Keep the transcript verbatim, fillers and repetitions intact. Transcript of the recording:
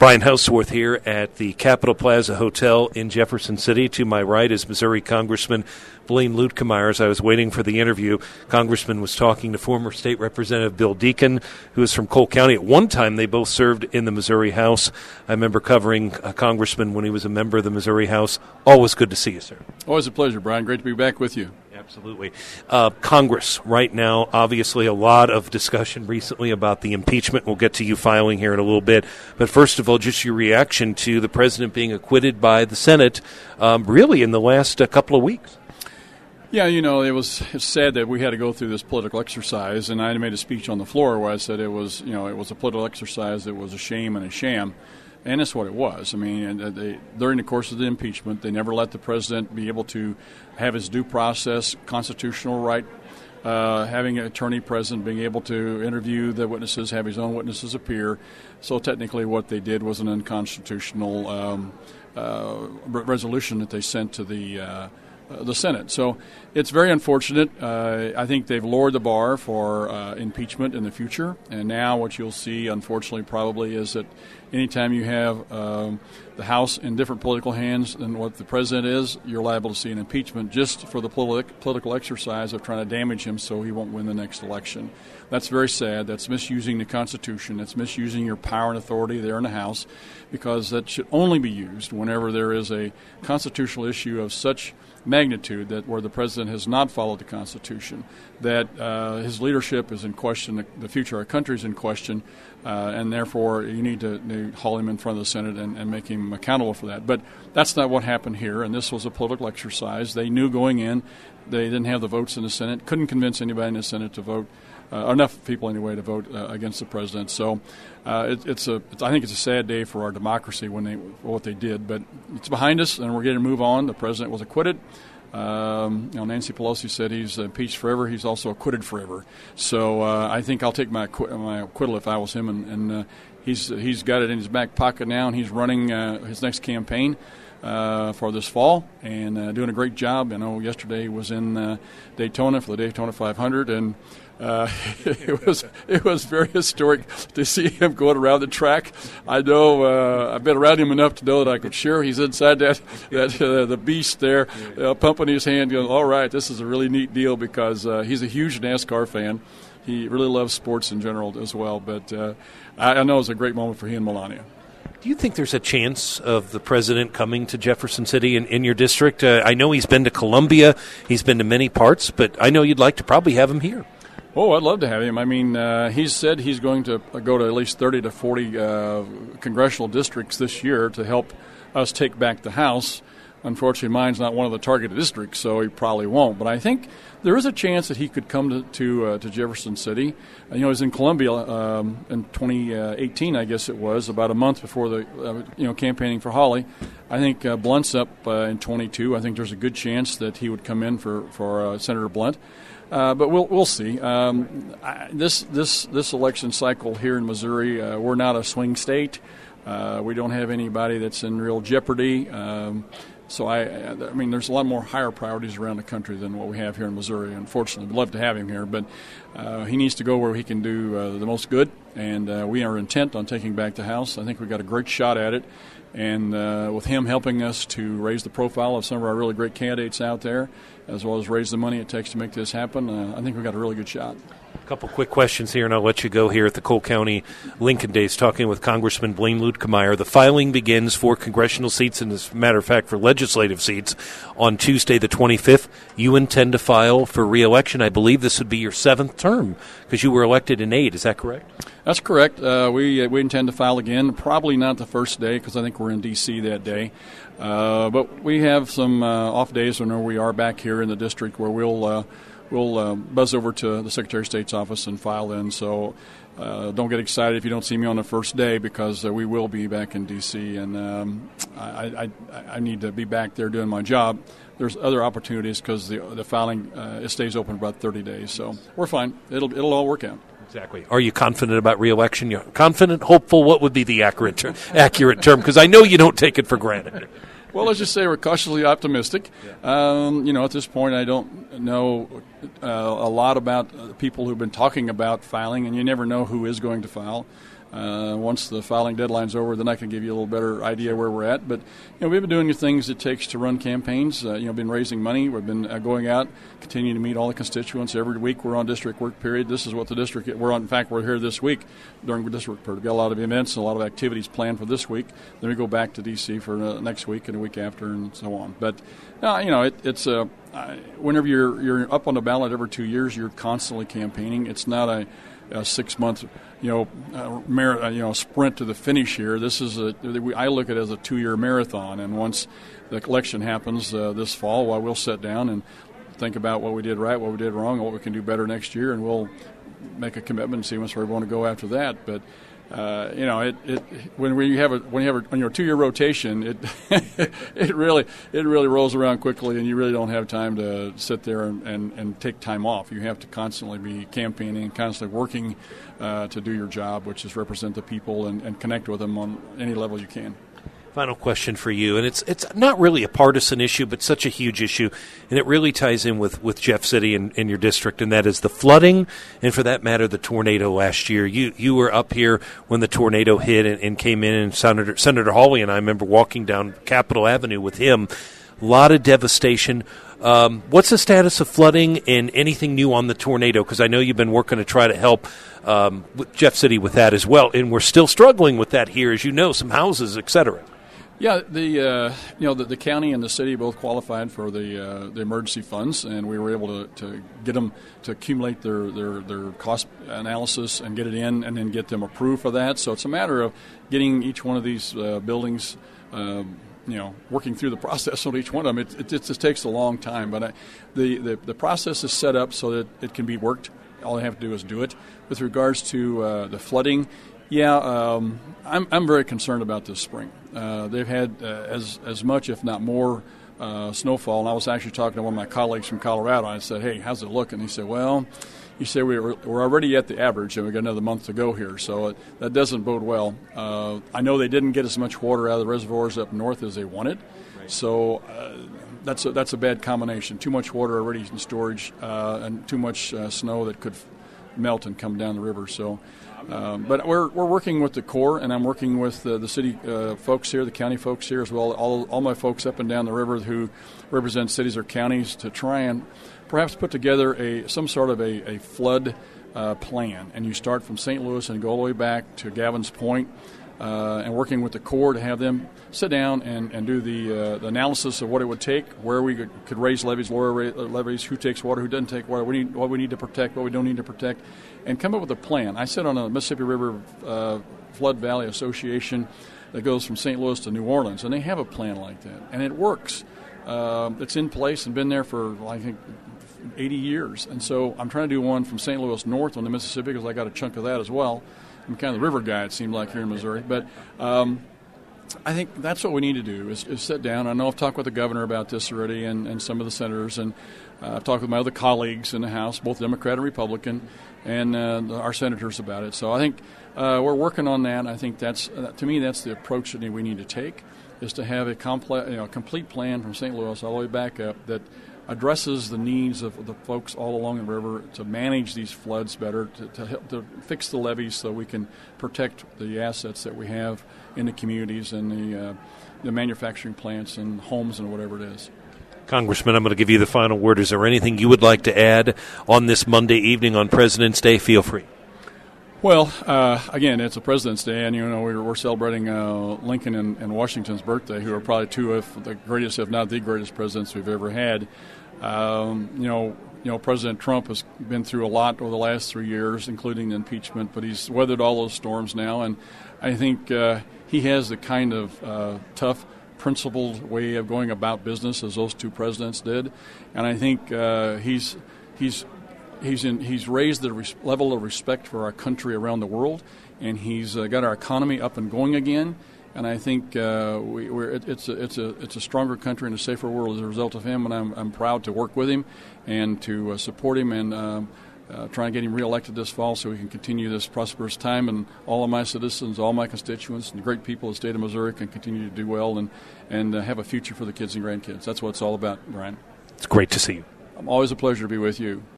Brian Houseworth here at the Capitol Plaza Hotel in Jefferson City. To my right is Missouri Congressman Blaine Luetkemeyer. As I was waiting for the interview, Congressman was talking to former State Representative Bill Deacon, who is from Cole County. At one time, they both served in the Missouri House. I remember covering a congressman when he was a member of the Missouri House. Always good to see you, sir. Always a pleasure, Brian. Great to be back with you. Absolutely. Uh, Congress, right now, obviously a lot of discussion recently about the impeachment. We'll get to you filing here in a little bit. But first of all, just your reaction to the president being acquitted by the Senate um, really in the last uh, couple of weeks. Yeah, you know, it was it's sad that we had to go through this political exercise, and I made a speech on the floor where I said it was, you know, it was a political exercise, it was a shame and a sham. And that's what it was. I mean, they, during the course of the impeachment, they never let the president be able to have his due process, constitutional right, uh, having an attorney present, being able to interview the witnesses, have his own witnesses appear. So technically what they did was an unconstitutional um, uh, resolution that they sent to the uh, uh, the Senate. So it's very unfortunate. Uh, I think they've lowered the bar for uh, impeachment in the future. And now what you'll see, unfortunately, probably is that anytime you have um, the House in different political hands than what the president is, you're liable to see an impeachment just for the politi- political exercise of trying to damage him so he won't win the next election. That's very sad. That's misusing the Constitution. That's misusing your power and authority there in the House, because that should only be used whenever there is a constitutional issue of such magnitude that where the president has not followed the Constitution, that uh, his leadership is in question, the, the future of our country is in question, uh, and therefore you need to, to haul him in front of the Senate and, and make him accountable for that. But that's not what happened here, and this was a political exercise. They knew going in they didn't have the votes in the Senate, couldn't convince anybody in the Senate to vote, uh, enough people anyway, to vote uh, against the president. So uh, it, it's a, it's, I think it's a sad day for our democracy when they what they did. But it's behind us, and we're getting to move on. The president was acquitted. Um, you know, Nancy Pelosi said he's impeached forever. He's also acquitted forever. So uh, I think I'll take my acqu- my acquittal if I was him. And, and uh, he's he's got it in his back pocket now, and he's running uh, his next campaign uh, for this fall and uh, doing a great job. I know yesterday he was in uh, Daytona for the Daytona five hundred, and Uh, it was it was very historic to see him going around the track. I know uh, I've been around him enough to know that I could sure he's inside that that uh, the beast there, uh, pumping his hand, going, "All right, this is a really neat deal," because uh, he's a huge NASCAR fan. He really loves sports in general as well. But uh, I, I know it's a great moment for he and Melania. Do you think there's a chance of the president coming to Jefferson City in, in your district? Uh, I know he's been to Columbia, he's been to many parts, but I know you'd like to probably have him here. Oh, I'd love to have him. I mean, uh, he's said he's going to go to at least thirty to forty uh, congressional districts this year to help us take back the House. Unfortunately, mine's not one of the targeted districts, so he probably won't. But I think there is a chance that he could come to to, uh, to Jefferson City. Uh, you know, he was in Columbia um, in twenty eighteen, I guess it was, about a month before the uh, you know campaigning for Hawley. I think uh, Blunt's up uh, in twenty-two. I think there's a good chance that he would come in for for uh, Senator Blunt. Uh, but we'll we'll see. Um, I, this this this election cycle here in Missouri, uh, we're not a swing state. Uh, we don't have anybody that's in real jeopardy. Um, so I, I mean, there's a lot more higher priorities around the country than what we have here in Missouri. Unfortunately, we'd love to have him here, but uh, he needs to go where he can do uh, the most good. And uh, we are intent on taking back the House. I think we've got a great shot at it. And uh, with him helping us to raise the profile of some of our really great candidates out there, as well as raise the money it takes to make this happen, uh, I think we've got a really good shot. A couple quick questions here, and I'll let you go here at the Cole County Lincoln Days, talking with Congressman Blaine Luetkemeyer. The filing begins for congressional seats, and as a matter of fact, for legislative seats, on Tuesday the twenty-fifth. You intend to file for re-election. I believe this would be your seventh term, because you were elected in eight. Is that correct? That's correct. Uh, we uh, we intend to file again. Probably not the first day, because I think we're in D C that day. Uh, but we have some uh, off days whenever we are back here in the district where we'll uh, we'll uh, buzz over to the Secretary of State's office and file in. So uh, don't get excited if you don't see me on the first day, because uh, we will be back in D C, and um, I, I, I need to be back there doing my job. There's other opportunities because the the filing uh, it stays open for about thirty days. So we're fine. It'll it'll all work out. Exactly. Are you confident about re-election? You're confident, hopeful? What would be the accurate ter- accurate term? Because I know you don't take it for granted. Well, let's just say we're cautiously optimistic. Um, you know, at this point, I don't know uh, a lot about uh, people who've been talking about filing, and you never know who is going to file. Uh, once the filing deadline's over, then I can give you a little better idea where we're at. But you know, we've been doing the things it takes to run campaigns. Uh, you know, been raising money. We've been uh, going out, continuing to meet all the constituents every week. We're on district work period. This is what the district we're on. In fact, we're here this week during the district period. We've got a lot of events, and a lot of activities planned for this week. Then we go back to D C for uh, next week and a week after, and so on. But uh, you know, it, it's a uh, whenever you're you're up on the ballot every two years, you're constantly campaigning. It's not a A six-month, you know, uh, mar- uh, you know, sprint to the finish here. This is a. I look at it as a two-year marathon, and once the election happens uh, this fall, well, we'll sit down and think about what we did right, what we did wrong, and what we can do better next year, and we'll make a commitment and see where we want to go after that. But uh, you know, it, it when we have a when you have a when you're a two-year rotation, it it really it really rolls around quickly, and you really don't have time to sit there and, and, and take time off. You have to constantly be campaigning, constantly working uh, to do your job, which is represent the people and, and connect with them on any level you can. Final question for you, and it's it's not really a partisan issue, but such a huge issue, and it really ties in with, with Jeff City and, and your district, and that is the flooding, and for that matter, the tornado last year. You you were up here when the tornado hit and, and came in, and Senator, Senator Hawley and I remember walking down Capitol Avenue with him. A lot of devastation. Um, what's the status of flooding and anything new on the tornado? Because I know you've been working to try to help um, with Jeff City with that as well, and we're still struggling with that here, as you know, some houses, et cetera. Yeah, the uh, you know the, the county and the city both qualified for the uh, the emergency funds, and we were able to, to get them to accumulate their, their, their cost analysis and get it in, and then get them approved for that. So it's a matter of getting each one of these uh, buildings, uh, you know, working through the process on each one of them. It, it, it just takes a long time, but I, the, the the process is set up so that it can be worked. All I have to do is do it. With regards to uh, the flooding. Yeah, um, I'm I'm very concerned about this spring. Uh, they've had uh, as as much, if not more, uh, snowfall. And I was actually talking to one of my colleagues from Colorado. And I said, "Hey, how's it look?" And he said, "Well, you said we were, we're already at the average, and we got another month to go here. So it, that doesn't bode well." Uh, I know they didn't get as much water out of the reservoirs up north as they wanted, right. so uh, that's a, that's a bad combination. Too much water already in storage, uh, and too much uh, snow that could melt and come down the river. So. Um, but we're we're working with the Corps, and I'm working with uh, the city uh, folks here, the county folks here as well, all all my folks up and down the river who represent cities or counties to try and perhaps put together a some sort of a, a flood uh, plan. And you start from Saint Louis and go all the way back to Gavin's Point, uh, and working with the Corps to have them sit down and, and do the, uh, the analysis of what it would take, where we could, could raise levees, lower levees, who takes water, who doesn't take water, we need, what we need to protect, what we don't need to protect, and come up with a plan. I sit on a Mississippi River uh, Flood Valley Association that goes from Saint Louis to New Orleans, and they have a plan like that, and it works. Uh, it's in place and been there for, I think, eighty years. And so I'm trying to do one from Saint Louis north on the Mississippi because I got a chunk of that as well. I'm kind of the river guy, it seemed like, here in Missouri. But um, I think that's what we need to do is, is sit down. I know I've talked with the governor about this already and, and some of the senators, and uh, I've talked with my other colleagues in the House, both Democrat and Republican, and uh, our senators about it. So I think uh, we're working on that. I think that's, uh, to me, that's the approach that we need to take, is to have a complex, you know, complete plan from Saint Louis all the way back up that addresses the needs of the folks all along the river to manage these floods better, to, to help to fix the levees so we can protect the assets that we have in the communities and the uh, the manufacturing plants and homes and whatever it is. Congressman, I'm going to give you the final word. Is there anything you would like to add on this Monday evening on President's Day? Feel free. Well, uh, again, it's a President's Day, and you know we're, we're celebrating uh, Lincoln and, and Washington's birthday, who are probably two of the greatest, if not the greatest, presidents we've ever had. Um, you know, you know, President Trump has been through a lot over the last three years, including the impeachment, but he's weathered all those storms now, and I think uh, he has the kind of uh, tough, principled way of going about business as those two presidents did, and I think uh, he's he's. He's in, he's raised the res- level of respect for our country around the world, and he's uh, got our economy up and going again. And I think uh, we, we're, it, it's a it's a it's a stronger country and a safer world as a result of him. And I'm I'm proud to work with him and to uh, support him and um, uh, try and get him reelected this fall so we can continue this prosperous time. And all of my citizens, all my constituents, and the great people of the state of Missouri can continue to do well and and uh, have a future for the kids and grandkids. That's what it's all about, Brian. It's great to see you. Always a pleasure to be with you.